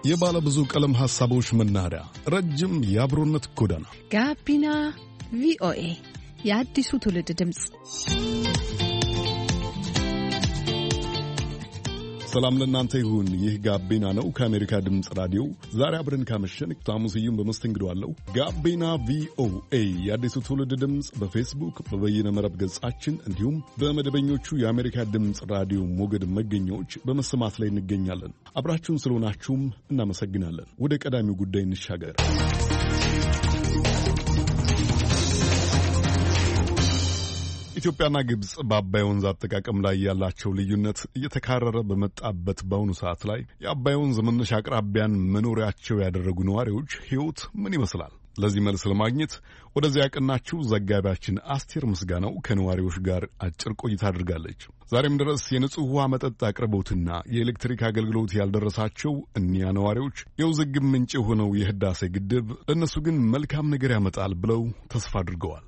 የባለ ብዙ ቀለም ሐሳቦች መናኸሪያ፣ ረጅም የአብሮነት ጎዳና ጋቢና ቪኦኤ የአዲሱ ትውልድ ድምፅ። ሰላም ለእናንተ ይሁን። ይህ ጋቢና ነው ከአሜሪካ ድምፅ ራዲዮ። ዛሬ አብረን ካመሸን ታሙስዩም በመስተንግዶ አለው። ጋቢና ቪኦኤ የአዲሱ ትውልድ ድምፅ በፌስቡክ በበይነ መረብ ገጻችን እንዲሁም በመደበኞቹ የአሜሪካ ድምፅ ራዲዮ ሞገድ መገኛዎች በመሰማት ላይ እንገኛለን። አብራችሁን ስለሆናችሁም እናመሰግናለን። ወደ ቀዳሚው ጉዳይ እንሻገር። ኢትዮጵያና ግብጽ በአባይ ወንዝ አጠቃቀም ላይ ያላቸው ልዩነት እየተካረረ በመጣበት በአሁኑ ሰዓት ላይ የአባይ ወንዝ መነሻ አቅራቢያን መኖሪያቸው ያደረጉ ነዋሪዎች ሕይወት ምን ይመስላል? ለዚህ መልስ ለማግኘት ወደዚያ ያቀናችው ዘጋቢያችን አስቴር ምስጋናው ከነዋሪዎች ጋር አጭር ቆይታ አድርጋለች። ዛሬም ድረስ የንጹህ ውሃ መጠጥ አቅርቦትና የኤሌክትሪክ አገልግሎት ያልደረሳቸው እኒያ ነዋሪዎች የውዝግብ ምንጭ የሆነው የህዳሴ ግድብ ለእነሱ ግን መልካም ነገር ያመጣል ብለው ተስፋ አድርገዋል።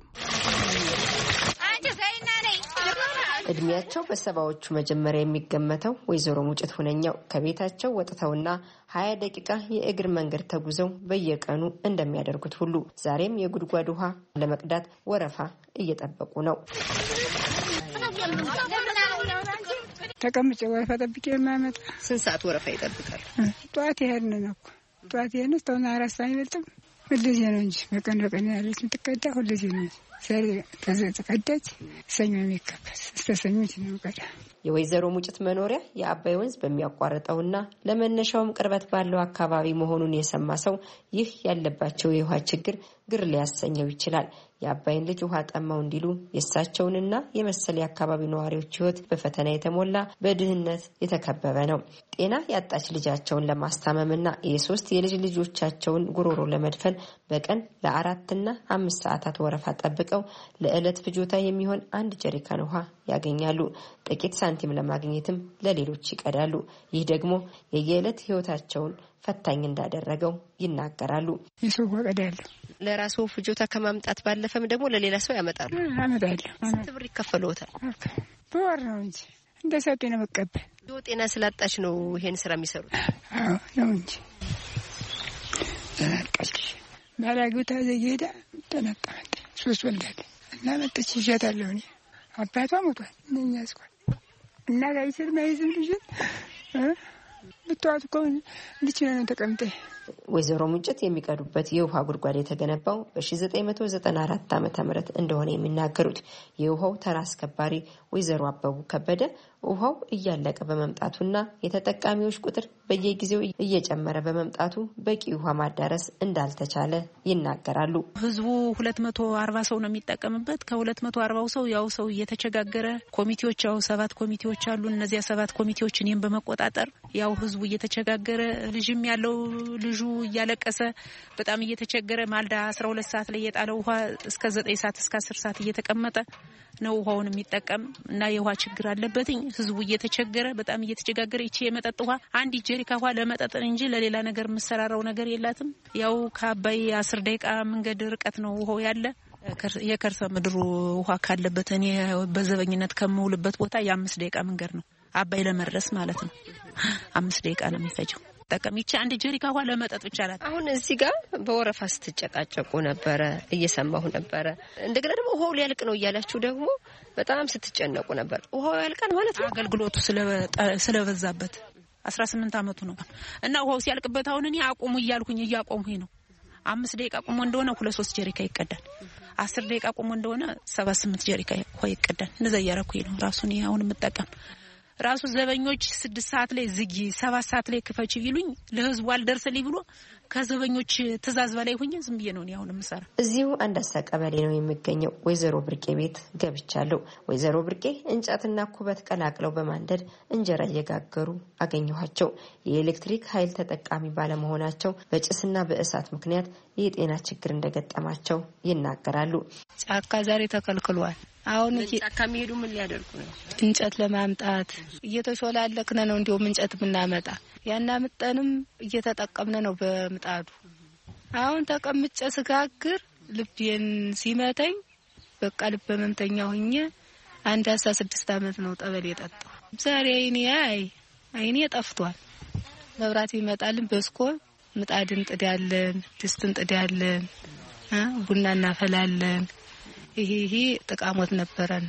እድሜያቸው በሰባዎቹ መጀመሪያ የሚገመተው ወይዘሮ ሙጭት ሁነኛው ከቤታቸው ወጥተውና 20 ደቂቃ የእግር መንገድ ተጉዘው በየቀኑ እንደሚያደርጉት ሁሉ ዛሬም የጉድጓድ ውሃ ለመቅዳት ወረፋ እየጠበቁ ነው። ተቀምጬ ወረፋ ጠብቄ የማመጣ። ስንት ሰዓት ወረፋ ይጠብቃል? ጠዋት ይሄን ነው እኮ ጠዋት ይሄን ነው። ተውና 4 ሰዓት አይበልጥም። ሁልጊዜ ነው እንጂ በቀን ያለች የምትቀዳ ሁልጊዜ ነው። ተቀዳች ሰኞ የሚከፈት እስከ ሰኞ ነው ቀዳ። የወይዘሮ ሙጭት መኖሪያ የአባይ ወንዝ በሚያቋርጠውና ለመነሻውም ቅርበት ባለው አካባቢ መሆኑን የሰማ ሰው ይህ ያለባቸው የውሃ ችግር ግር ሊያሰኘው ይችላል። የአባይን ልጅ ውሃ ጠማው እንዲሉ የእሳቸውንና የመሰለ የአካባቢ ነዋሪዎች ሕይወት በፈተና የተሞላ በድህነት የተከበበ ነው። ጤና ያጣች ልጃቸውን ለማስታመምና የ3 የልጅ ልጆቻቸውን ጉሮሮ ለመድፈን በቀን ለ4 እና 5 ሰዓታት ወረፋ ጠብቀው ለዕለት ፍጆታ የሚሆን 1 ጀሪካን ውሃ ያገኛሉ። ጥቂት ሳንቲም ለማግኘትም ለሌሎች ይቀዳሉ። ይህ ደግሞ የየዕለት ሕይወታቸውን ፈታኝ እንዳደረገው ይናገራሉ። የሰው ወቀዳሉ ለራሱ ፍጆታ ከማምጣት ባለፈም ደግሞ ለሌላ ሰው ያመጣሉ። ስንት ብር ይከፈለዎታል? በወር ነው እንጂ እንደ ሰጤ ነው መቀበል። ጤና ስላጣች ነው ይሄን ስራ የሚሰሩት? አዎ ነው እንጂ ተናቀች ባላጉታ ዘጌዳ ተናቀመች። 3 ወልዳለ እና መጥቼ ይሻታለሁ። እኔ አባቷ ሞቷል። እኛ እስኳን እና ጋይሰር ማይዝም ልጅ ብትዋት እኮ ልጅ ነው ተቀምጠ። ወይዘሮ ሙጭት የሚቀዱበት የውሃ ጉድጓድ የተገነባው በ1994 ዓ.ም እንደሆነ የሚናገሩት የውሃው ተራ አስከባሪ ወይዘሮ አበቡ ከበደ ውሃው እያለቀ በመምጣቱና የተጠቃሚዎች ቁጥር በየጊዜው እየጨመረ በመምጣቱ በቂ ውሃ ማዳረስ እንዳልተቻለ ይናገራሉ። ህዝቡ 240 ሰው ነው የሚጠቀምበት። ከ240 ሰው ያው ሰው እየተቸጋገረ ኮሚቴዎች ያው 7 ኮሚቴዎች አሉ። እነዚያ 7 ኮሚቴዎች እኔም በመቆጣጠር ያው ህዝቡ እየተቸጋገረ ልጅም ያለው ልጁ እያለቀሰ በጣም እየተቸገረ ማልዳ 12 ሰዓት ላይ የጣለው ውሃ እስከ 9 ሰዓት እስከ 10 ሰዓት እየተቀመጠ ነው ውሃውን የሚጠቀም እና የውሃ ችግር አለበትኝ። ህዝቡ እየተቸገረ በጣም እየተቸጋገረ እቺ የመጠጥ ውሃ 1 ጀሪካ ውሃ ለመጠጥ እንጂ ለሌላ ነገር መሰራራው ነገር የላትም። ያው ከአባይ 10 ደቂቃ መንገድ ርቀት ነው ውሃው ያለ። የከርሰ ምድሩ ውሃ ካለበት እኔ በዘበኝነት ከመውልበት ቦታ የ5 ደቂቃ መንገድ ነው አባይ ለመድረስ ማለት ነው። 5 ደቂቃ ነው የሚፈጀው። ተቀምጬ 1 ጀሪካ ውሃ ለመጠጥ ብቻ አላት። አሁን እዚህ ጋር በወረፋ ስትጨቃጨቁ ነበረ፣ እየሰማሁ ነበረ። እንደገና ደግሞ ውሃው ሊያልቅ ነው እያላችሁ ደግሞ በጣም ስትጨነቁ ነበር። ውሃው ያልቃል ማለት ነው? አገልግሎቱ ስለበዛበት 18 አመቱ ነው እና ውሃው ሲያልቅበት አሁን እኔ አቁሙ እያልኩኝ እያቆምኩኝ ነው። 5 ደቂቃ ቆሞ እንደሆነ 2-3 ጀሪካ ይቀዳል። 10 ደቂቃ ቆሞ እንደሆነ 7-8 ጀሪካ ውሃ ይቀዳል። እንደዛ እያረኩኝ ነው ራሱን አሁን የምጠቀም። ራሱ ዘበኞች 6 ሰዓት ላይ ዝጊ 7 ሰዓት ላይ ክፈች ይሉኝ ለህዝቡ አልደርስልኝ ብሎ ከዘበኞች ትእዛዝ በላይ ሆኜ ዝም ብዬ ነው አሁን የምሰራ። እዚሁ አንዳሳ ቀበሌ ነው የሚገኘው ወይዘሮ ብርቄ ቤት ገብቻለሁ። ወይዘሮ ብርቄ እንጨትና ኩበት ቀላቅለው በማንደድ እንጀራ እየጋገሩ አገኘኋቸው። የኤሌክትሪክ ኃይል ተጠቃሚ ባለመሆናቸው በጭስና በእሳት ምክንያት የጤና ችግር እንደገጠማቸው ይናገራሉ። ጫካ ዛሬ ተከልክሏል። አሁን ጫካ የሚሄዱ ምን ሊያደርጉ ነው? እንጨት ለማምጣት እየተሾላለክነ ነው። እንዲያው እንጨት ምናመጣ ያናምጠንም እየተጠቀምነ ነው በምጣዱ። አሁን ተቀምጬ ስጋግር ልቤን ሲመተኝ በቃ ልብ መምተኛ ሆኜ 16 አመት ነው ጠበል የጠጣው። ዛሬ አይኔ ጠፍቷል። መብራት ይመጣልን በስኮብ ምጣድን ጥዳለን፣ ድስትን ጥዳለን፣ ቡና እናፈላለን። ይሄ ጥቃሞት ነበረን።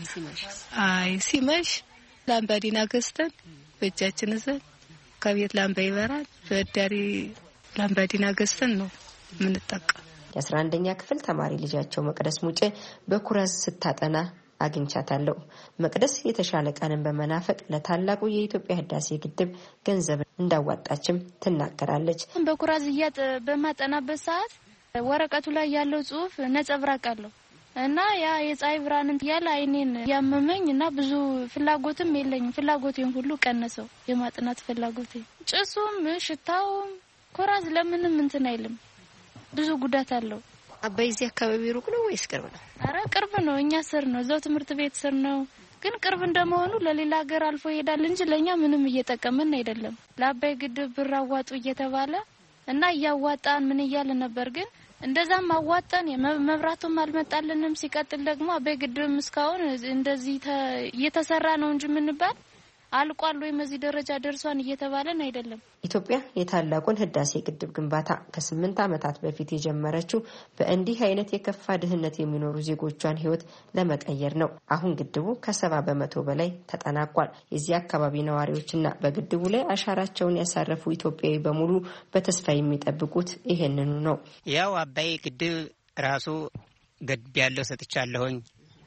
ሲመሽ ላምባዲና ገዝተን በእጃችን ይዘን ከቤት ላምባ ይበራል፣ በዳሪ ላምባዲና ገዝተን ነው የምንጠቀም። የ11ኛ ክፍል ተማሪ ልጃቸው መቅደስ ሙጬ በኩራዝ ስታጠና አግኝቻታለሁ። መቅደስ የተሻለ ቀንን በመናፈቅ ለታላቁ የኢትዮጵያ ህዳሴ ግድብ ገንዘብ እንዳዋጣችም ትናገራለች። በኩራዝ በማጠናበት ሰዓት ወረቀቱ ላይ ያለው ጽሑፍ ነጸብራቅ አለው እና ያ የፀሐይ ብርሃን ያለ አይኔን ያመመኝ እና ብዙ ፍላጎትም የለኝም። ፍላጎቴን ሁሉ ቀነሰው፣ የማጥናት ፍላጎቴ። ጭሱም ሽታውም ኩራዝ ለምንም እንትን አይልም፣ ብዙ ጉዳት አለው። አባይ እዚህ አካባቢ ሩቅ ነው ወይስ ቅርብ ነው? አረ ቅርብ ነው። እኛ ስር ነው፣ እዛው ትምህርት ቤት ስር ነው። ግን ቅርብ እንደመሆኑ ለሌላ ሀገር አልፎ ይሄዳል እንጂ ለኛ ምንም እየጠቀመን አይደለም። ለአባይ ግድብ ብር አዋጡ እየተባለ እና እያዋጣን ምን እያለ ነበር። ግን እንደዛም አዋጣን መብራቱም አልመጣልንም። ሲቀጥል ደግሞ አባይ ግድብ እስካሁን እንደዚህ እየተሰራ ነው እንጂ ምንባል አልቋል ወይም እዚህ ደረጃ ደርሷን እየተባለን አይደለም። ኢትዮጵያ የታላቁን ህዳሴ ግድብ ግንባታ ከ8 ዓመታት በፊት የጀመረችው በእንዲህ አይነት የከፋ ድህነት የሚኖሩ ዜጎቿን ህይወት ለመቀየር ነው። አሁን ግድቡ ከ70% በላይ ተጠናቋል። የዚህ አካባቢ ነዋሪዎችና በግድቡ ላይ አሻራቸውን ያሳረፉ ኢትዮጵያዊ በሙሉ በተስፋ የሚጠብቁት ይሄንኑ ነው። ያው አባይ ግድብ ራሱ ገድብ ያለው ሰጥቻለሁኝ፣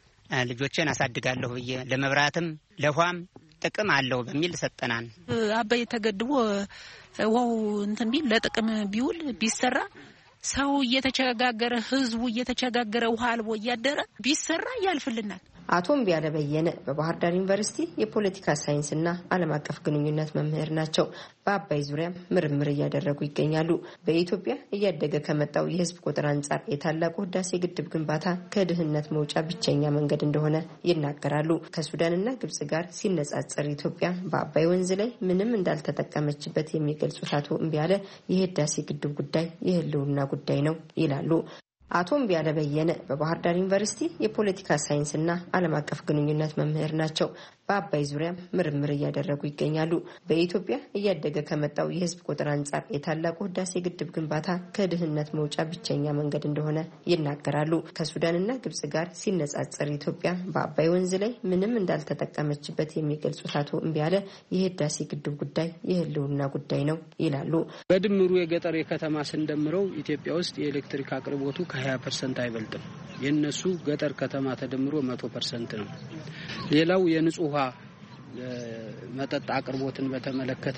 ልጆችን አሳድጋለሁ ብዬ ለመብራትም ለውሃም ጥቅም አለው በሚል ሰጠናን። አባይ ተገድቦ ውሃው እንትን ቢል ለጥቅም ቢውል ቢሰራ ሰው እየተቸጋገረ ህዝቡ እየተቸጋገረ ውሃ አልቦ እያደረ ቢሰራ ያልፍልናል። አቶ እምቢያለ በየነ በባህር ዳር ዩኒቨርሲቲ የፖለቲካ ሳይንስና ዓለም አቀፍ ግንኙነት መምህር ናቸው። በአባይ ዙሪያ ምርምር እያደረጉ ይገኛሉ። በኢትዮጵያ እያደገ ከመጣው የህዝብ ቁጥር አንጻር የታላቁ ህዳሴ ግድብ ግንባታ ከድህነት መውጫ ብቸኛ መንገድ እንደሆነ ይናገራሉ። ከሱዳንና ግብጽ ጋር ሲነጻጸር ኢትዮጵያ በአባይ ወንዝ ላይ ምንም እንዳልተጠቀመችበት የሚገልጹት አቶ እምቢያለ የህዳሴ ግድብ ጉዳይ የህልውና ጉዳይ ነው ይላሉ። አቶ እምቢያለ በየነ በባህር ዳር ዩኒቨርሲቲ የፖለቲካ ሳይንስና ዓለም አቀፍ ግንኙነት መምህር ናቸው። በአባይ ዙሪያ ምርምር እያደረጉ ይገኛሉ። በኢትዮጵያ እያደገ ከመጣው የህዝብ ቁጥር አንጻር የታላቁ ህዳሴ ግድብ ግንባታ ከድህነት መውጫ ብቸኛ መንገድ እንደሆነ ይናገራሉ። ከሱዳንና ግብጽ ጋር ሲነጻጸር ኢትዮጵያ በአባይ ወንዝ ላይ ምንም እንዳልተጠቀመችበት የሚገልጹት አቶ እምቢያለ የህዳሴ ግድብ ጉዳይ የህልውና ጉዳይ ነው ይላሉ። በድምሩ የገጠር የከተማ ስንደምረው ኢትዮጵያ ውስጥ የኤሌክትሪክ አቅርቦቱ ከ20% አይበልጥም። የነሱ ገጠር ከተማ ተደምሮ 100% ነው። ሌላው የንጹህ ውሃ መጠጥ አቅርቦትን በተመለከተ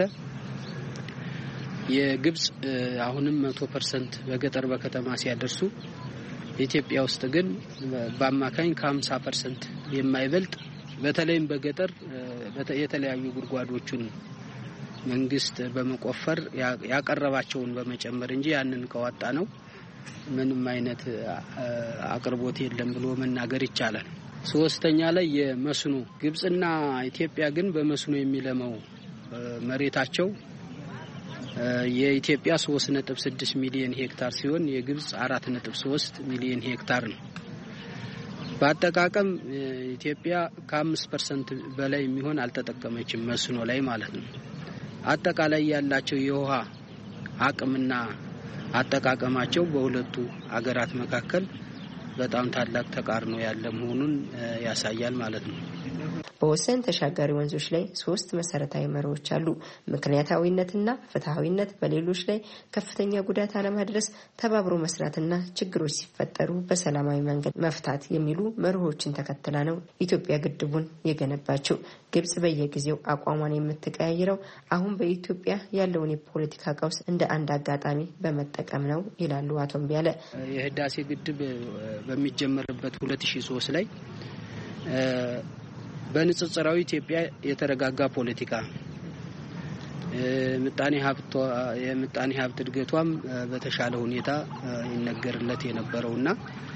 የግብጽ አሁንም 100% በገጠር በከተማ ሲያደርሱ ኢትዮጵያ ውስጥ ግን በአማካኝ ከ50% የማይበልጥ በተለይም በገጠር የተለያዩ ጉድጓዶችን መንግስት በመቆፈር ያቀረባቸውን በመጨመር እንጂ ያንን ከዋጣ ነው ምንም አይነት አቅርቦት የለም ብሎ መናገር ይቻላል። ሶስተኛ ላይ የመስኖ ግብጽና ኢትዮጵያ ግን በመስኖ የሚለማው መሬታቸው የኢትዮጵያ 3.6 ሚሊዮን ሄክታር ሲሆን የግብጽ 4.3 ሚሊዮን ሄክታር ነው። በአጠቃቀም ኢትዮጵያ ከ5% በላይ የሚሆን አልተጠቀመችም መስኖ ላይ ማለት ነው። አጠቃላይ ያላቸው የውሃ አቅምና አጠቃቀማቸው በሁለቱ አገራት መካከል በጣም ታላቅ ተቃርኖ ያለ መሆኑን ያሳያል ማለት ነው። በወሰን ተሻጋሪ ወንዞች ላይ 3 መሰረታዊ መርሆች አሉ። ምክንያታዊነትና ፍትሃዊነት፣ በሌሎች ላይ ከፍተኛ ጉዳት አለማድረስ፣ ተባብሮ መስራትና ችግሮች ሲፈጠሩ በሰላማዊ መንገድ መፍታት የሚሉ መርሆችን ተከትላ ነው ኢትዮጵያ ግድቡን የገነባችው። ግብጽ በየጊዜው አቋሟን የምትቀያይረው አሁን በኢትዮጵያ ያለውን የፖለቲካ ቀውስ እንደ አንድ አጋጣሚ በመጠቀም ነው ይላሉ አቶ እምቢያለ። የህዳሴ ግድብ በሚጀመርበት 2003 ላይ በንጽጽራዊ ኢትዮጵያ የተረጋጋ ፖለቲካ የምጣኔ ሀብት እድገቷም በተሻለ ሁኔታ ይነገርለት የነበረውና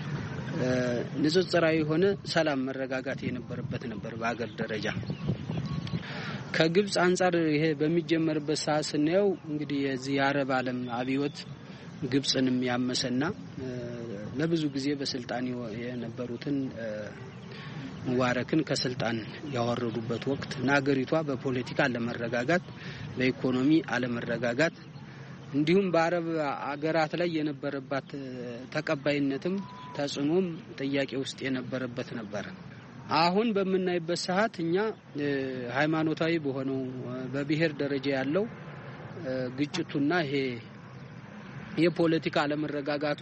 ንጽጽራዊ ሆነ ሰላም መረጋጋት የነበረበት ነበር በአገር ደረጃ። ከግብጽ አንጻር ይሄ በሚጀመርበት ሰዓት ስናየው እንግዲህ የዚህ የአረብ ዓለም አብዮት ግብጽንም ያመሰና ለብዙ ጊዜ በስልጣን የነበሩትን ሙባረክን ከስልጣን ያወረዱበት ወቅት እና ሀገሪቷ በፖለቲካ አለመረጋጋት፣ በኢኮኖሚ አለመረጋጋት እንዲሁም በአረብ አገራት ላይ የነበረባት ተቀባይነትም ተጽዕኖም ጥያቄ ውስጥ የነበረበት ነበር። አሁን በምናይበት ሰዓት እኛ ሃይማኖታዊ በሆነው በብሔር ደረጃ ያለው ግጭቱና ይሄ የፖለቲካ አለመረጋጋቱ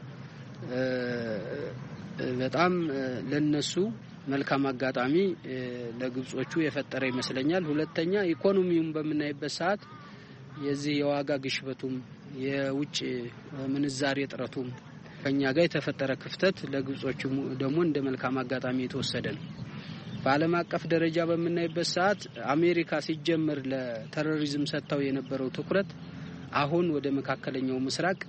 በጣም ለነሱ መልካም አጋጣሚ ለግብጾቹ የፈጠረ ይመስለኛል። ሁለተኛ ኢኮኖሚውን በምናይበት ሰዓት የዚህ የዋጋ ግሽበቱም የውጭ ምንዛሬ እጥረቱም ከኛ ጋር የተፈጠረ ክፍተት ለግብጾቹ ደግሞ እንደ መልካም አጋጣሚ የተወሰደ ነው። በዓለም አቀፍ ደረጃ በምናይበት ሰዓት አሜሪካ ሲጀመር ለቴሮሪዝም ሰጥተው የነበረው ትኩረት አሁን ወደ መካከለኛው ምስራቅ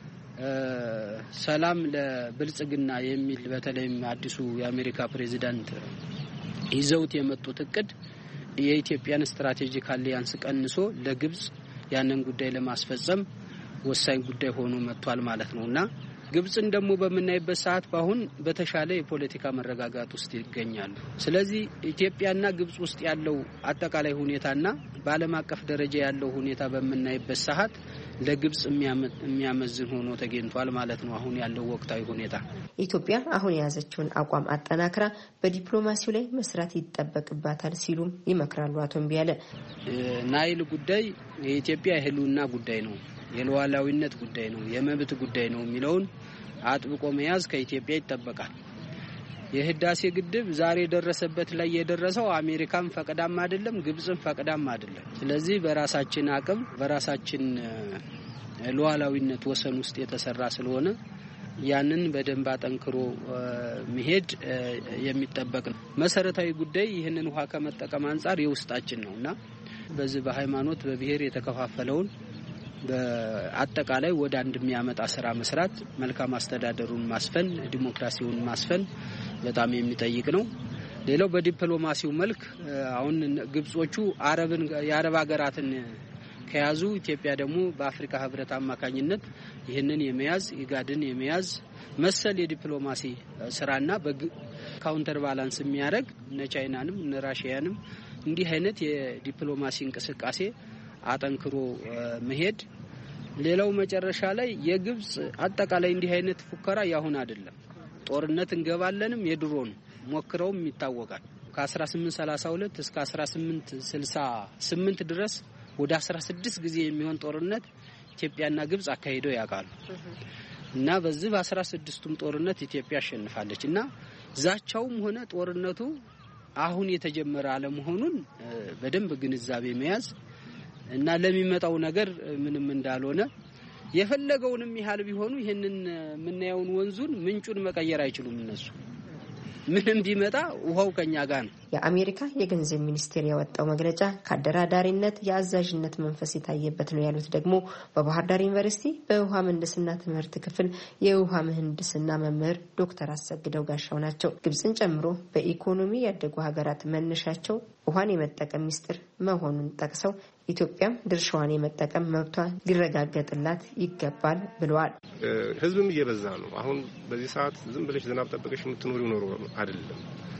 ሰላም ለብልጽግና የሚል በተለይም አዲሱ የአሜሪካ ፕሬዚዳንት ይዘውት የመጡት እቅድ የኢትዮጵያን ስትራቴጂክ አሊያንስ ቀንሶ ለግብጽ ያንን ጉዳይ ለማስፈጸም ወሳኝ ጉዳይ ሆኖ መጥቷል ማለት ነውና ግብጽን ደግሞ በምናይበት ሰዓት ባሁን በተሻለ የፖለቲካ መረጋጋት ውስጥ ይገኛሉ። ስለዚህ ኢትዮጵያና ግብጽ ውስጥ ያለው አጠቃላይ ሁኔታና በዓለም አቀፍ ደረጃ ያለው ሁኔታ በምናይበት ሰዓት ለግብጽ የሚያመዝን ሆኖ ተገኝቷል ማለት ነው። አሁን ያለው ወቅታዊ ሁኔታ ኢትዮጵያ አሁን የያዘችውን አቋም አጠናክራ በዲፕሎማሲው ላይ መስራት ይጠበቅባታል ሲሉም ይመክራሉ። አቶ እምቢያለ ናይል ጉዳይ የኢትዮጵያ የህልውና ጉዳይ ነው፣ የሉዓላዊነት ጉዳይ ነው፣ የመብት ጉዳይ ነው የሚለውን አጥብቆ መያዝ ከኢትዮጵያ ይጠበቃል። የህዳሴ ግድብ ዛሬ ደረሰበት ላይ የደረሰው አሜሪካም ፈቅዳም አይደለም፣ ግብጽም ፈቅዳም አይደለም። ስለዚህ በራሳችን አቅም በራሳችን ሉዓላዊነት ወሰን ውስጥ የተሰራ ስለሆነ ያንን በደንብ አጠንክሮ መሄድ የሚጠበቅ ነው። መሰረታዊ ጉዳይ ይህንን ውሃ ከመጠቀም አንጻር የውስጣችን ነውና በዚህ በሃይማኖት በብሔር የተከፋፈለውን በአጠቃላይ ወደ አንድ የሚያመጣ ስራ መስራት፣ መልካም አስተዳደሩን ማስፈን፣ ዲሞክራሲውን ማስፈን በጣም የሚጠይቅ ነው። ሌላው በዲፕሎማሲው መልክ አሁን ግብጾቹ የአረብ ሀገራትን ከያዙ ኢትዮጵያ ደግሞ በአፍሪካ ህብረት አማካኝነት ይህንን የመያዝ ኢጋድን የመያዝ መሰል የዲፕሎማሲ ስራና በካውንተር ባላንስ የሚያደርግ እነ ቻይናንም እነ ራሺያንም እንዲህ አይነት የዲፕሎማሲ እንቅስቃሴ አጠንክሮ መሄድ። ሌላው መጨረሻ ላይ የግብጽ አጠቃላይ እንዲህ አይነት ፉከራ ያሁን አይደለም። ጦርነት እንገባለንም የድሮን ሞክረውም ይታወቃል። ከ1832 እስከ 1868 ድረስ ወደ 16 ጊዜ የሚሆን ጦርነት ኢትዮጵያና ግብጽ አካሂደው ያውቃሉ እና በዚህ በ16ቱም ጦርነት ኢትዮጵያ አሸንፋለች እና ዛቻውም ሆነ ጦርነቱ አሁን የተጀመረ አለመሆኑን በደንብ ግንዛቤ መያዝ እና ለሚመጣው ነገር ምንም እንዳልሆነ የፈለገውንም ያህል ቢሆኑ ይሄንን ምናየውን ወንዙን ምንጩን መቀየር አይችሉም እነሱ ምንም ቢመጣ ውሃው ከኛ ጋር ነው። የአሜሪካ የገንዘብ ሚኒስቴር ያወጣው መግለጫ ከአደራዳሪነት የአዛዥነት መንፈስ የታየበት ነው ያሉት ደግሞ በባህር ዳር ዩኒቨርሲቲ በውሃ ምህንድስና ትምህርት ክፍል የውሃ ምህንድስና መምህር ዶክተር አሰግደው ጋሻው ናቸው። ግብጽን ጨምሮ በኢኮኖሚ ያደጉ ሀገራት መነሻቸው ውሃን የመጠቀም ሚስጥር መሆኑን ጠቅሰው ኢትዮጵያም ድርሻዋን የመጠቀም መብቷ ሊረጋገጥላት ይገባል ብለዋል። ህዝብም እየበዛ ነው። አሁን በዚህ ሰዓት ዝም ብለሽ ዝናብ ጠብቀሽ የምትኖሪው ኖሮ አይደለም።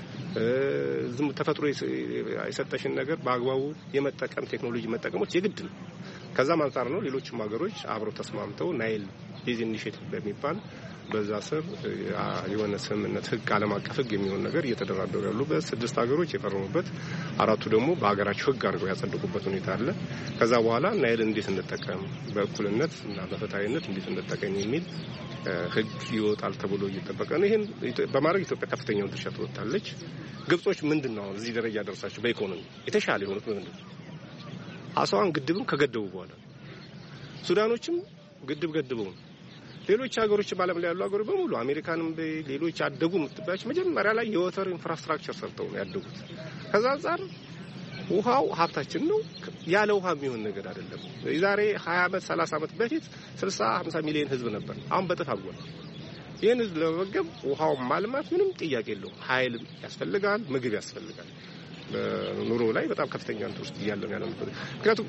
ዝም ተፈጥሮ የሰጠሽን ነገር በአግባቡ የመጠቀም ቴክኖሎጂ መጠቀሞች የግድ ነው። ከዛም አንፃር ነው ሌሎችም ሀገሮች አብረው ተስማምተው ናይል ቤዚን ኢኒሼቲቭ በሚባል በዛ ስር የሆነ ስምምነት ህግ ዓለም አቀፍ ህግ የሚሆን ነገር እየተደራደሩ ያሉበት 6 ሀገሮች የፈረሙበት 4ቱ ደግሞ በሀገራቸው ህግ አድርገው ያጸደቁበት ሁኔታ አለ። ከዛ በኋላ ናይል እንዴት እንጠቀም በእኩልነት እና በፍትሃዊነት እንዴት እንጠቀም የሚል ህግ ይወጣል ተብሎ እየተጠበቀ ነው። ይሄን በማድረግ ኢትዮጵያ ከፍተኛውን ድርሻ ትወጣለች። ግብጾች ምንድነው እዚህ ደረጃ ደርሳቸው በኢኮኖሚ የተሻለ የሆኑት ምንድነው? አስዋን ግድብም ከገደቡ በኋላ ሱዳኖችም ግድብ ገድበው ሌሎች ሀገሮች ባለም ላይ ያሉ ሀገሮች በሙሉ አሜሪካንም በሌሎች አደጉ ምትባች መጀመሪያ ላይ የወተር ኢንፍራስትራክቸር ሰርተው ነው ያደጉት። ከዛ አንፃር ውሃው ሀብታችን ነው። ያለ ውሃ የሚሆን ነገር አይደለም። የዛሬ 20 ዓመት 30 ዓመት በፊት 60-50 ሚሊዮን ህዝብ ነበር። አሁን በጥፍ አድጓል። ይህን ህዝብ ለመመገብ ውሃው ማልማት ምንም ጥያቄ የለውም። ኃይል ያስፈልጋል፣ ምግብ ያስፈልጋል። በኑሮ ላይ በጣም ከፍተኛ እንትን ውስጥ እያለን ያለው ምክንያቱም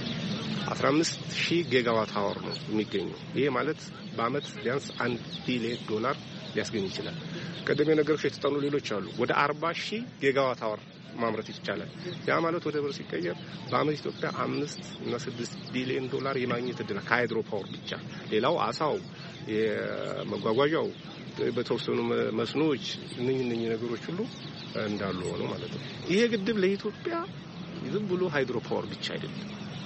15,000 ጊጋዋት አወር ነው የሚገኘው። ይሄ ማለት በአመት ቢያንስ $1 ቢሊዮን ሊያስገኝ ይችላል። ቀደም የነገርኩሽ የተጠኑ ሌሎች አሉ። ወደ 40,000 ጊጋዋት አወር ማምረት ይቻላል። ያ ማለት ወደ ብር ሲቀየር በአመት ኢትዮጵያ 5 እና 6 ቢሊዮን ዶላር የማግኘት እድል ከሃይድሮ ፓወር ብቻ። ሌላው አሳው፣ የመጓጓዣው፣ በተወሰኑ መስኖዎች እነኚህ ነገሮች ሁሉ እንዳሉ ሆኖ ማለት ነው። ይሄ ግድብ ለኢትዮጵያ ዝም ብሎ ሃይድሮ ፓወር ብቻ አይደለም።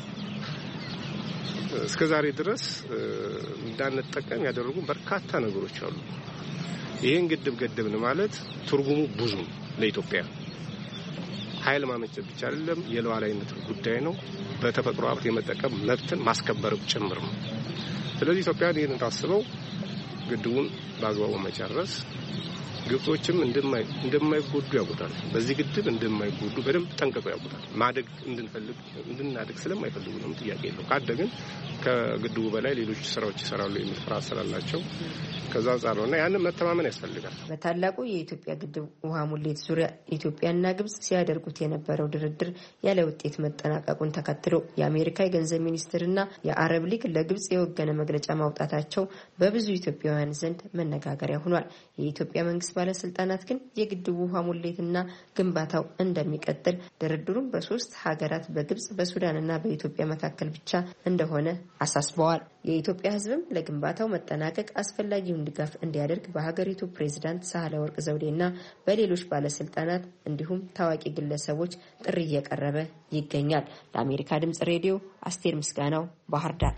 እስከዛሬ ድረስ እንዳንጠቀም ያደረጉ በርካታ ነገሮች አሉ። ይሄን ግድብ ገደብን ማለት ትርጉሙ ብዙ ለኢትዮጵያ ኃይል ማመንጨት ብቻ አይደለም፣ የሉዓላዊነት ጉዳይ ነው። በተፈጥሮ ሀብት የመጠቀም መብትን ማስከበር ጭምር ነው። ስለዚህ ኢትዮጵያ ይሄን ታስበው ግድቡን በአግባቡ መጨረስ፣ ግብጾችም እንደማይጎዱ ያውቁታል። በዚህ ግድብ እንደማይጎዱ በደንብ ጠንቅቀው ያውቁታል። ማደግ እንድናደግ ስለማይፈልጉ ነው። ጥያቄ የለው። ካደግን ከግድቡ በላይ ሌሎች ስራዎች ይሰራሉ የሚል ፍርሃት ስላላቸው ከዛ አንጻር ነውና ያንን መተማመን ያስፈልጋል። በታላቁ የኢትዮጵያ ግድብ ውሃ ሙሌት ዙሪያ ኢትዮጵያና ግብጽ ሲያደርጉት የነበረው ድርድር ያለ ውጤት መጠናቀቁን ተከትሎ የአሜሪካ የገንዘብ ሚኒስትርና የአረብ ሊግ ለግብጽ የወገነ መግለጫ ማውጣታቸው በብዙ ኢትዮጵያውያን ዘንድ መነጋገሪያ ሆኗል። የኢትዮጵያ መንግስት ባለስልጣናት ግን የግድቡ ውሃ ሙሌትና ግንባታው እንደሚቀጥል ድርድሩን በሶስት ሀገራት በግብጽ በሱዳንና በኢትዮጵያ መካከል ብቻ እንደሆነ አሳስበዋል። የኢትዮጵያ ሕዝብም ለግንባታው መጠናቀቅ አስፈላጊውን ድጋፍ እንዲያደርግ በሀገሪቱ ፕሬዝዳንት ሳህለወርቅ ዘውዴና በሌሎች ባለስልጣናት እንዲሁም ታዋቂ ግለሰቦች ጥሪ እየቀረበ ይገኛል። ለአሜሪካ ድምጽ ሬዲዮ አስቴር ምስጋናው ባህር ዳር።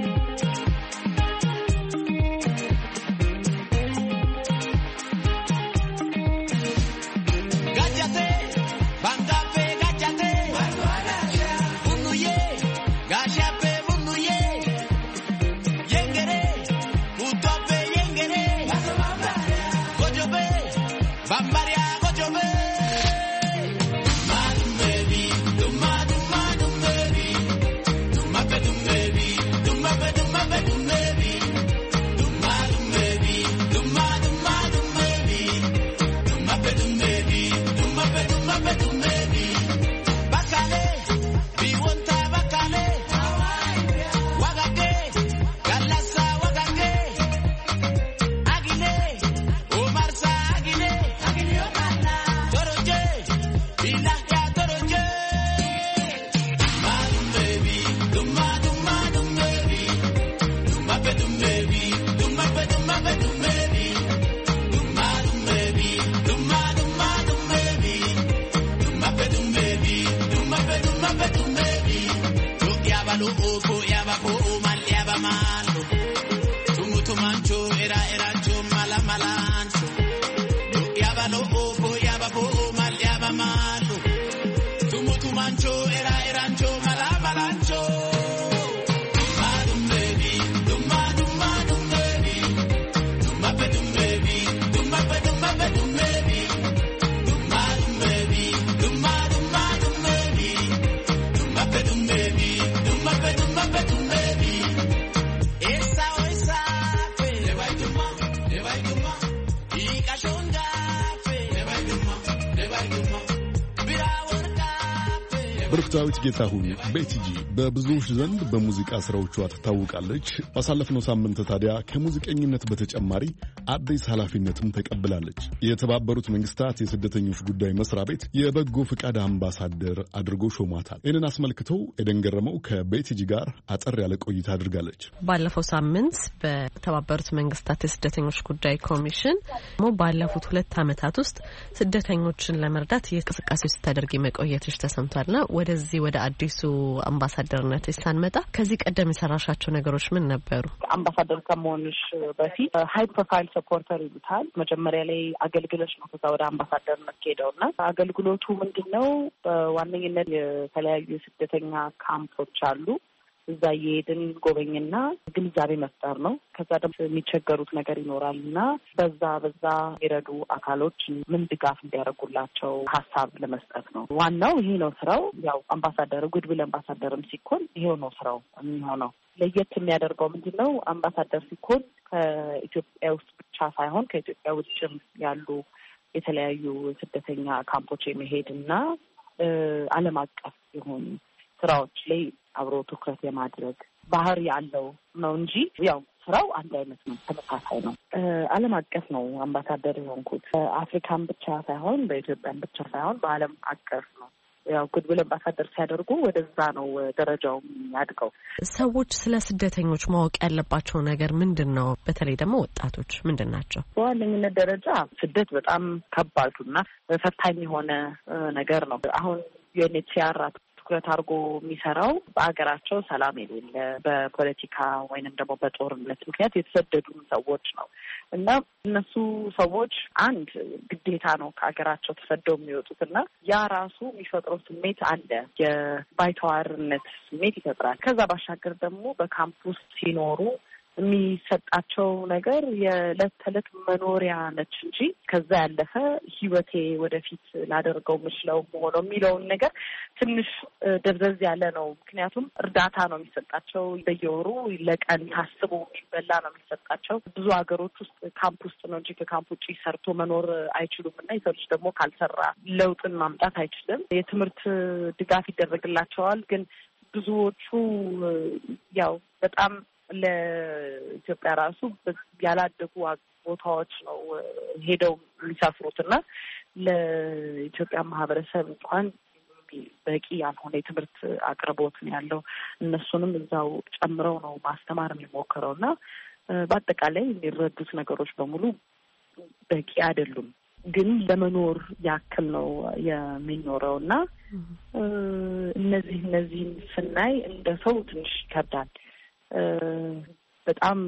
ብርክታዊት ጌታሁን ቤቲጂ በብዙዎች ዘንድ በሙዚቃ ስራዎቿ ትታወቃለች። ባሳለፍነው ሳምንት ታዲያ ከሙዚቀኝነት በተጨማሪ አዲስ ኃላፊነትም ተቀብላለች። የተባበሩት መንግስታት የስደተኞች ጉዳይ መስሪያ ቤት የበጎ ፍቃድ አምባሳደር አድርጎ ሾሟታል። ይህንን አስመልክቶ ኤደን ገረመው ከቤቲጂ ጋር አጠር ያለ ቆይታ አድርጋለች። ባለፈው ሳምንት በተባበሩት መንግስታት የስደተኞች ጉዳይ ኮሚሽን ባለፉት 2 ዓመታት ውስጥ ስደተኞችን ለመርዳት የእንቅስቃሴ ስታደርጊ መቆየትሽ ተሰምቷልና ወደዚህ ወደ አዲሱ አምባሳደርነት ሳንመጣ ከዚህ ቀደም የሰራሻቸው ነገሮች ምን ነበሩ? አምባሳደር ከመሆንሽ በፊት ሃይ ፕሮፋይል ሰፖርተር ይሉታል። መጀመሪያ ላይ አገልግሎት ነው ከዛ ወደ አምባሳደርነት ሄደውና አገልግሎቱ ምንድነው? በዋነኝነት የተለያዩ ስደተኛ ካምፖች አሉ። እዛ የሄድን ጎበኝና ግንዛቤ መፍጠር ነው። ከዛ ደግሞ የሚቸገሩት ነገር ይኖራልና በዛ የረዱ አካሎች ምን ድጋፍ እንዲያደርጉላቸው ሀሳብ ለመስጠት ነው። ዋናው ይሄ ነው ስራው። ያው አምባሳደር ጉድዊል አምባሳደርም ሲኮን ይሄው ነው ስራው የሚሆነው። ለየት የሚያደርገው ምንድነው? አምባሳደር ሲኮን ከኢትዮጵያ ውስጥ ብቻ ሳይሆን ከኢትዮጵያ ውጭም ያሉ የተለያዩ ስደተኛ ካምፖች የመሄድና ዓለም አቀፍ የሆኑ ስራዎች ላይ አብሮ ትኩረት የማድረግ ባህሪ ያለው ነው እንጂ ያው ስራው አንድ አይነት ነው፣ ተመሳሳይ ነው። ዓለም አቀፍ ነው አምባሳደር የሆንኩት። አፍሪካን ብቻ ሳይሆን በኢትዮጵያን ብቻ ሳይሆን በዓለም አቀፍ ነው። ያው ጉድብል አምባሳደር ሲያደርጉ ወደዛ ነው ደረጃው የሚያድገው። ሰዎች ስለ ስደተኞች ማወቅ ያለባቸው ነገር ምንድን ነው? በተለይ ደግሞ ወጣቶች ምንድን ናቸው? በዋነኝነት ደረጃ ስደት በጣም ከባዱና ፈታኝ የሆነ ነገር ነው። አሁን ዩኤንኤችሲአር ትኩረት አድርጎ የሚሰራው በሀገራቸው ሰላም የሌለ በፖለቲካ ወይንም ደግሞ በጦርነት ምክንያት የተሰደዱ ሰዎች ነው እና እነሱ ሰዎች አንድ ግዴታ ነው ከሀገራቸው ተሰደው የሚወጡት እና ያ ራሱ የሚፈጥረው ስሜት አለ፣ የባይተዋርነት ስሜት ይፈጥራል። ከዛ ባሻገር ደግሞ በካምፕ ውስጥ ሲኖሩ የሚሰጣቸው ነገር የዕለት ተዕለት መኖሪያ ነች እንጂ ከዛ ያለፈ ህይወቴ ወደፊት ላደርገው ምችለው ሆኖ የሚለውን ነገር ትንሽ ደብዘዝ ያለ ነው። ምክንያቱም እርዳታ ነው የሚሰጣቸው፣ በየወሩ ለቀን ታስቦ የሚበላ ነው የሚሰጣቸው። ብዙ ሀገሮች ውስጥ ካምፕ ውስጥ ነው እንጂ ከካምፕ ውጭ ሰርቶ መኖር አይችሉም እና የሰው ልጅ ደግሞ ካልሰራ ለውጥን ማምጣት አይችልም። የትምህርት ድጋፍ ይደረግላቸዋል። ግን ብዙዎቹ ያው በጣም ለኢትዮጵያ ራሱ ያላደጉ ቦታዎች ነው ሄደው የሚሰፍሩት እና ለኢትዮጵያ ማህበረሰብ እንኳን በቂ ያልሆነ የትምህርት አቅርቦት ነው ያለው። እነሱንም እዛው ጨምረው ነው ማስተማር የሚሞክረው እና በአጠቃላይ የሚረዱት ነገሮች በሙሉ በቂ አይደሉም። ግን ለመኖር ያክል ነው የሚኖረው እና እነዚህን ስናይ እንደ ሰው ትንሽ ይከብዳል። በጣም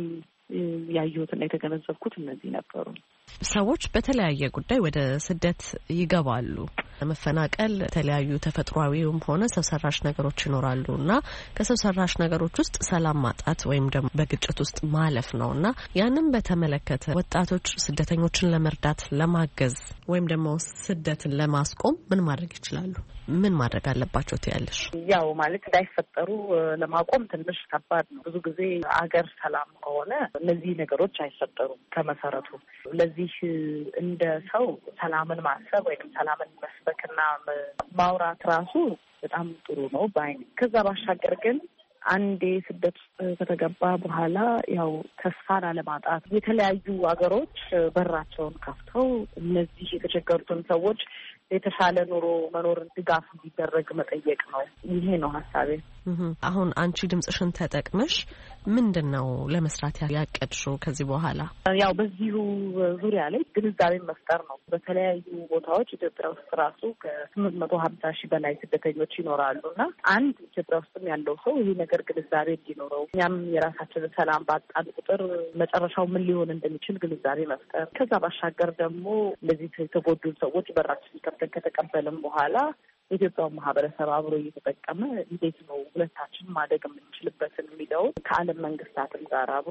ያየሁትና የተገነዘብኩት እነዚህ ነበሩ። ሰዎች በተለያየ ጉዳይ ወደ ስደት ይገባሉ። መፈናቀል፣ የተለያዩ ተፈጥሯዊም ሆነ ሰው ሰራሽ ነገሮች ይኖራሉ እና ከሰው ሰራሽ ነገሮች ውስጥ ሰላም ማጣት ወይም ደግሞ በግጭት ውስጥ ማለፍ ነው እና ያንን በተመለከተ ወጣቶች ስደተኞችን ለመርዳት ለማገዝ ወይም ደግሞ ስደትን ለማስቆም ምን ማድረግ ይችላሉ? ምን ማድረግ አለባቸው ትያለሽ? ያው ማለት እንዳይፈጠሩ ለማቆም ትንሽ ከባድ ነው። ብዙ ጊዜ አገር ሰላም ከሆነ እነዚህ ነገሮች አይፈጠሩም ከመሰረቱ። ለዚህ እንደ ሰው ሰላምን ማሰብ ወይም ሰላምን መስበክና ማውራት ራሱ በጣም ጥሩ ነው ባይ። ከዛ ባሻገር ግን አንዴ ስደት ከተገባ በኋላ ያው ተስፋን አለማጣት፣ የተለያዩ አገሮች በራቸውን ከፍተው እነዚህ የተቸገሩትን ሰዎች የተሻለ ኑሮ መኖርን ድጋፍ እንዲደረግ መጠየቅ ነው። ይሄ ነው ሀሳቤ። አሁን አንቺ ድምጽሽን ተጠቅመሽ ምንድን ነው ለመስራት ያቀድሽው ከዚህ በኋላ? ያው በዚሁ ዙሪያ ላይ ግንዛቤ መፍጠር ነው። በተለያዩ ቦታዎች ኢትዮጵያ ውስጥ ራሱ ከ850,000 በላይ ስደተኞች ይኖራሉ እና አንድ ኢትዮጵያ ውስጥም ያለው ሰው ይሄ ነገር ግንዛቤ እንዲኖረው፣ እኛም የራሳችንን ሰላም ባጣን ቁጥር መጨረሻው ምን ሊሆን እንደሚችል ግንዛቤ መፍጠር። ከዛ ባሻገር ደግሞ እንደዚህ የተጎዱን ሰዎች በራችን ከፍተን ከተቀበልም በኋላ የኢትዮጵያው ማህበረሰብ አብሮ እየተጠቀመ እንዴት ነው ሁለታችን ማደግ የምንችልበትን የሚለውን ከዓለም መንግስታትም ጋር አብሮ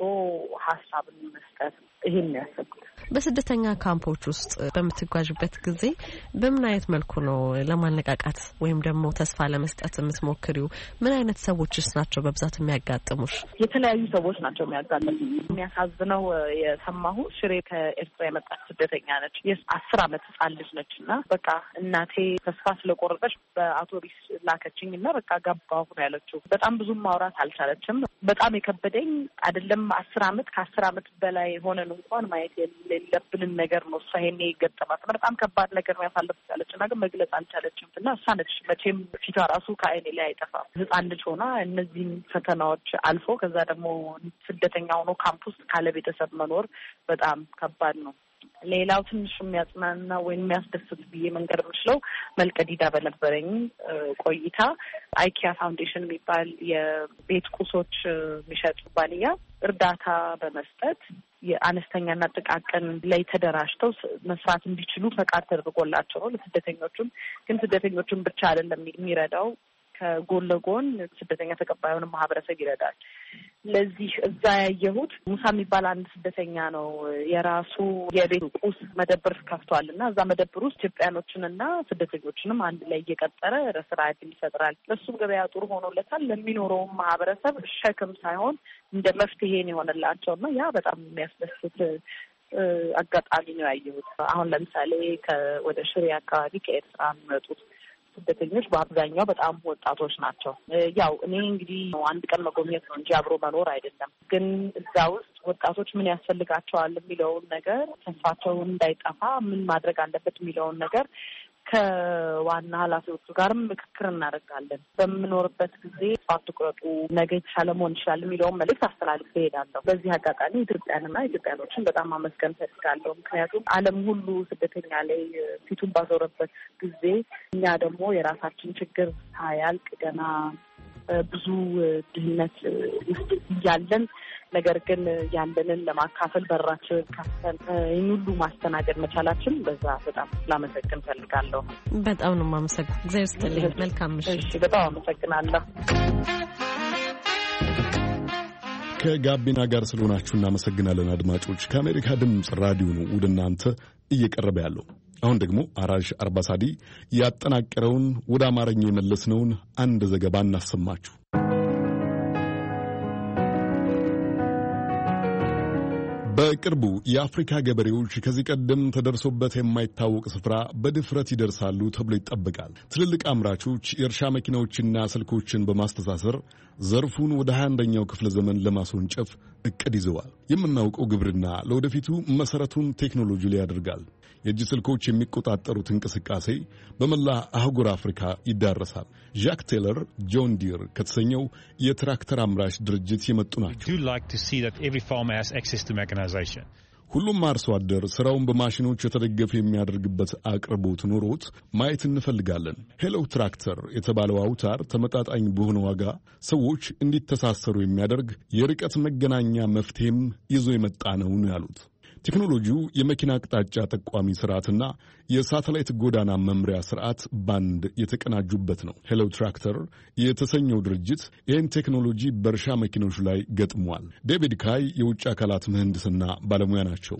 ሀሳብን መስጠት። ይሄን ያሰብኩት። በስደተኛ ካምፖች ውስጥ በምትጓዥበት ጊዜ በምን አይነት መልኩ ነው ለማነቃቃት ወይም ደግሞ ተስፋ ለመስጠት የምትሞክሪው? ምን አይነት ሰዎችስ ናቸው በብዛት የሚያጋጥሙሽ? የተለያዩ ሰዎች ናቸው የሚያጋጥሙ። የሚያሳዝነው የሰማሁ ሽሬ ከኤርትራ የመጣች ስደተኛ ነች። የ10 ዓመት ህጻን ልጅ ነች እና በቃ እናቴ ተስፋ ስለቆረጠች በአውቶቢስ ላከችኝ እና በቃ ገባሁ ነው ያለችው። በጣም ብዙም ማውራት አልቻለችም። በጣም የከበደኝ አይደለም 10 ዓመት ከ10 ዓመት በላይ ሆነን እንኳን ማየት የሌለብንን ነገር ነው እሷ ይሄኔ ይገጠማት። በጣም ከባድ ነገር ነው ያሳለፈች ያለችና ግን መግለጽ አልቻለችም እና እሷ ነች መቼም ፊቷ ራሱ ከአይኔ ላይ አይጠፋም። ህጻን ልጅ ሆና እነዚህን ፈተናዎች አልፎ ከዛ ደግሞ ስደተኛ ሆኖ ካምፕ ውስጥ ካለ ቤተሰብ መኖር በጣም ከባድ ነው። ሌላው ትንሽ የሚያጽናና ወይም የሚያስደስት ብዬ መንገር የምችለው መልቀዲዳ በነበረኝ ቆይታ አይኪያ ፋውንዴሽን የሚባል የቤት ቁሶች የሚሸጥ ኩባንያ እርዳታ በመስጠት የአነስተኛና ጥቃቅን ላይ ተደራጅተው መስራት እንዲችሉ ፈቃድ ተደርጎላቸው ነው ለስደተኞቹም። ግን ስደተኞቹም ብቻ አይደለም የሚረዳው፣ ከጎን ለጎን ስደተኛ ተቀባዩን ማህበረሰብ ይረዳል። ለዚህ እዛ ያየሁት ሙሳ የሚባል አንድ ስደተኛ ነው የራሱ የቤት ቁስ መደብር ከፍቷል እና እዛ መደብር ውስጥ ኢትዮጵያኖችንና ስደተኞችንም አንድ ላይ እየቀጠረ ለስራ ዕድል ይፈጥራል። ለሱም ገበያ ጥሩ ሆኖለታል። ለሚኖረውም ማህበረሰብ ሸክም ሳይሆን እንደ መፍትሄን የሆነላቸው እና ያ በጣም የሚያስደስት አጋጣሚ ነው ያየሁት። አሁን ለምሳሌ ወደ ሽሬ አካባቢ ከኤርትራ የሚመጡት ስደተኞች በአብዛኛው በጣም ወጣቶች ናቸው። ያው እኔ እንግዲህ አንድ ቀን መጎብኘት ነው እንጂ አብሮ መኖር አይደለም። ግን እዛ ውስጥ ወጣቶች ምን ያስፈልጋቸዋል የሚለውን ነገር፣ ተስፋቸውን እንዳይጠፋ ምን ማድረግ አለበት የሚለውን ነገር ከዋና ኃላፊዎቹ ጋርም ምክክር እናደርጋለን። በምኖርበት ጊዜ አትቁረጡ፣ ነገ የተሻለ መሆን ይችላል የሚለውን መልዕክት አስተላልፌ እሄዳለሁ። በዚህ አጋጣሚ ኢትዮጵያንና ኢትዮጵያኖችን በጣም ማመስገን ፈልጋለሁ። ምክንያቱም ዓለም ሁሉ ስደተኛ ላይ ፊቱን ባዞረበት ጊዜ እኛ ደግሞ የራሳችን ችግር ሳያልቅ ገና ብዙ ድህነት ውስጥ እያለን ነገር ግን ያለንን ለማካፈል በራችን ከፍተን ይህን ሁሉ ማስተናገድ መቻላችን በዛ በጣም ላመሰግን ፈልጋለሁ። በጣም ነው የማመሰግነው። እግዚአብሔር ይስጥልኝ። መልካም ምሽት። በጣም አመሰግናለሁ። ከጋቢና ጋር ስለሆናችሁ እናመሰግናለን። አድማጮች፣ ከአሜሪካ ድምፅ ራዲዮ ነው ወደ እናንተ እየቀረበ ያለው። አሁን ደግሞ አራሽ አርባሳዲ ያጠናቀረውን ወደ አማርኛ የመለስነውን አንድ ዘገባ እናሰማችሁ። በቅርቡ የአፍሪካ ገበሬዎች ከዚህ ቀደም ተደርሶበት የማይታወቅ ስፍራ በድፍረት ይደርሳሉ ተብሎ ይጠበቃል። ትልልቅ አምራቾች የእርሻ መኪናዎችና ስልኮችን በማስተሳሰር ዘርፉን ወደ 21ኛው ክፍለ ዘመን ለማስወንጨፍ እቅድ ይዘዋል። የምናውቀው ግብርና ለወደፊቱ መሰረቱን ቴክኖሎጂ ላይ ያደርጋል። የእጅ ስልኮች የሚቆጣጠሩት እንቅስቃሴ በመላ አህጉር አፍሪካ ይዳረሳል። ዣክ ቴለር ጆን ዲር ከተሰኘው የትራክተር አምራች ድርጅት የመጡ ናቸው። ሁሉም አርሶ አደር ስራውን በማሽኖች የተደገፈ የሚያደርግበት አቅርቦት ኖሮት ማየት እንፈልጋለን። ሄሎ ትራክተር የተባለው አውታር ተመጣጣኝ በሆነ ዋጋ ሰዎች እንዲተሳሰሩ የሚያደርግ የርቀት መገናኛ መፍትሄም ይዞ የመጣ ነው ያሉት። ቴክኖሎጂው የመኪና አቅጣጫ ጠቋሚ ስርዓትና የሳተላይት ጎዳና መምሪያ ስርዓት ባንድ የተቀናጁበት ነው። ሄሎ ትራክተር የተሰኘው ድርጅት ይህን ቴክኖሎጂ በእርሻ መኪኖች ላይ ገጥሟል። ዴቪድ ካይ የውጭ አካላት ምህንድስና ባለሙያ ናቸው።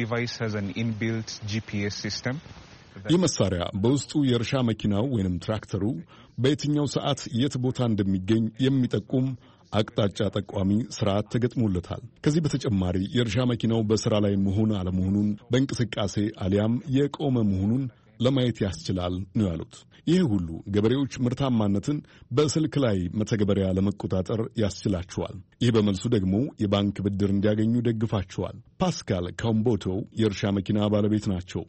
ይህ መሳሪያ በውስጡ የእርሻ መኪናው ወይንም ትራክተሩ በየትኛው ሰዓት የት ቦታ እንደሚገኝ የሚጠቁም አቅጣጫ ጠቋሚ ስርዓት ተገጥሞለታል። ከዚህ በተጨማሪ የእርሻ መኪናው በስራ ላይ መሆን አለመሆኑን፣ በእንቅስቃሴ አሊያም የቆመ መሆኑን ለማየት ያስችላል ነው ያሉት። ይህ ሁሉ ገበሬዎች ምርታማነትን በስልክ ላይ መተግበሪያ ለመቆጣጠር ያስችላቸዋል። ይህ በመልሱ ደግሞ የባንክ ብድር እንዲያገኙ ደግፋቸዋል። ፓስካል ካምቦቶ የእርሻ መኪና ባለቤት ናቸው።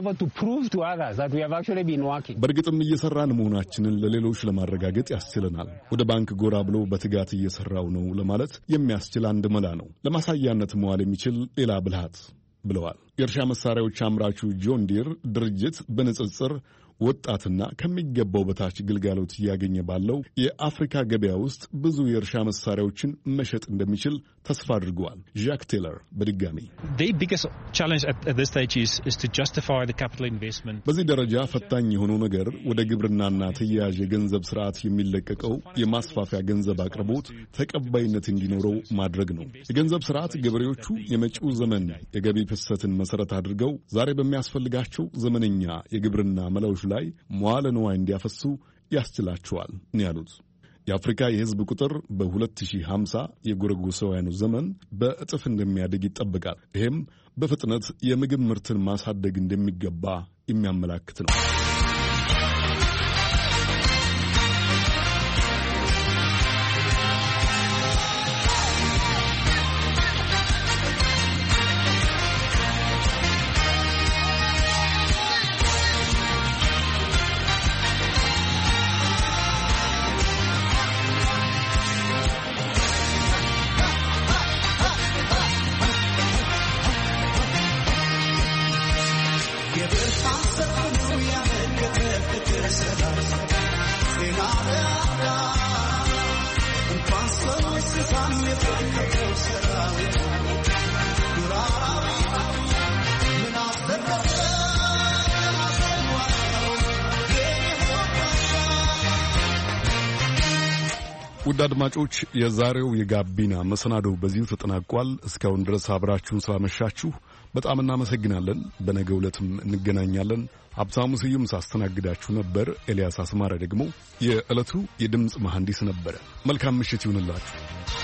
በእርግጥም እየሰራን መሆናችንን ለሌሎች ለማረጋገጥ ያስችለናል። ወደ ባንክ ጎራ ብሎ በትጋት እየሰራው ነው ለማለት የሚያስችል አንድ መላ ነው። ለማሳያነት መዋል የሚችል ሌላ ብልሃት ብለዋል። የእርሻ መሳሪያዎች አምራቹ ጆን ዲር ድርጅት በንጽጽር ወጣትና ከሚገባው በታች ግልጋሎት እያገኘ ባለው የአፍሪካ ገበያ ውስጥ ብዙ የእርሻ መሳሪያዎችን መሸጥ እንደሚችል ተስፋ አድርገዋል። ዣክ ቴለር በድጋሚ በዚህ ደረጃ ፈታኝ የሆነው ነገር ወደ ግብርናና ተያያዥ የገንዘብ ስርዓት የሚለቀቀው የማስፋፊያ ገንዘብ አቅርቦት ተቀባይነት እንዲኖረው ማድረግ ነው። የገንዘብ ስርዓት ገበሬዎቹ የመጪው ዘመን የገቢ ፍሰትን መሰረት አድርገው ዛሬ በሚያስፈልጋቸው ዘመነኛ የግብርና መላዎች ላይ መዋለ ንዋይ እንዲያፈሱ ያስችላቸዋል ያሉት። የአፍሪካ የሕዝብ ቁጥር በ2050 የጎረጎሳውያኑ ዘመን በእጥፍ እንደሚያድግ ይጠበቃል። ይህም በፍጥነት የምግብ ምርትን ማሳደግ እንደሚገባ የሚያመላክት ነው። ውድ አድማጮች፣ የዛሬው የጋቢና መሰናዶ በዚሁ ተጠናቋል። እስካሁን ድረስ አብራችሁን ስላመሻችሁ በጣም እናመሰግናለን። በነገው ዕለትም እንገናኛለን። ሀብታሙ ስዩም ሳስተናግዳችሁ ነበር። ኤልያስ አስማረ ደግሞ የዕለቱ የድምፅ መሐንዲስ ነበረ። መልካም ምሽት ይሁንላችሁ።